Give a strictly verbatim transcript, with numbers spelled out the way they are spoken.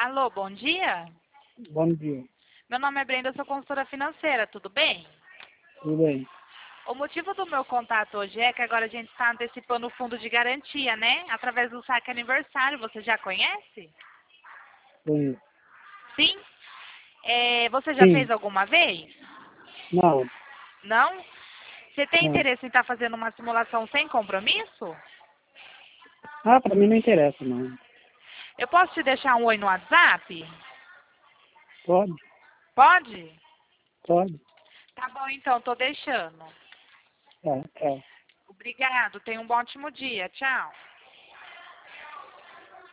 Alô, bom dia? Bom dia. Meu nome é Brenda, eu sou consultora financeira, tudo bem? Tudo bem? O motivo do meu contato hoje é que agora a gente está antecipando o fundo de garantia, né? Através do saque aniversário, você já conhece? Conheço. Sim? É, você já fez Sim. alguma vez? Não. Não? Você tem Não. interesse em estar fazendo uma simulação sem compromisso? Ah, pra mim não interessa, não. Eu posso te deixar um oi no WhatsApp? Pode? Pode? Pode. Tá bom então, tô deixando. Tá, tá. Obrigado, tenha um ótimo dia. Tchau.